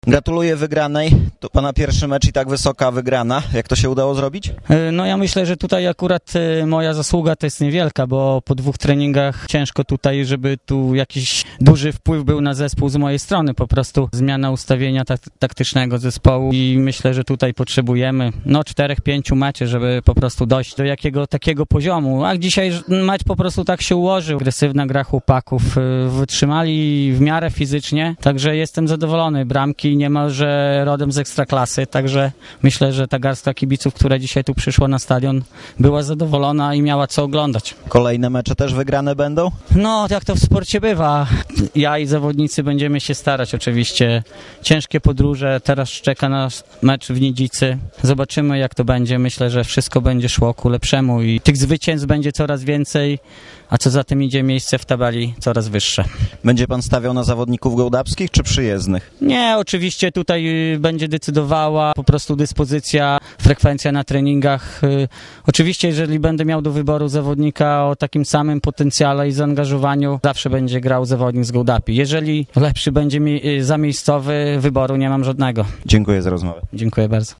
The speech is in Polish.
Gratuluję wygranej. To pana pierwszy mecz i tak wysoka wygrana. Jak to się udało zrobić? No ja myślę, że tutaj akurat moja zasługa to jest niewielka, bo po 2 treningach ciężko tutaj, żeby tu jakiś duży wpływ był na zespół z mojej strony. Po prostu zmiana ustawienia taktycznego zespołu i myślę, że tutaj potrzebujemy 4-5 meczy, żeby po prostu dojść do jakiego takiego poziomu. A dzisiaj mecz po prostu tak się ułożył. Agresywna gra chłopaków, wytrzymali w miarę fizycznie, także jestem zadowolony. Bramki niemalże rodem z Ekstraklasy, także myślę, że ta garstka kibiców, która dzisiaj tu przyszła na stadion, była zadowolona i miała co oglądać. Kolejne mecze też wygrane będą? No, jak to w sporcie bywa. Ja i zawodnicy będziemy się starać oczywiście. Ciężkie podróże, teraz czeka nas mecz w Nidzicy. Zobaczymy, jak to będzie. Myślę, że wszystko będzie szło ku lepszemu i tych zwycięstw będzie coraz więcej, a co za tym idzie, miejsce w tabeli coraz wyższe. Będzie pan stawiał na zawodników gołdapskich czy przyjezdnych? Nie, oczywiście tutaj będzie decydowała po prostu dyspozycja, frekwencja na treningach. Oczywiście, jeżeli będę miał do wyboru zawodnika o takim samym potencjale i zaangażowaniu, zawsze będzie grał zawodnik z Gołdapi. Jeżeli lepszy będzie zamiejscowy, wyboru nie mam żadnego. Dziękuję za rozmowę. Dziękuję bardzo.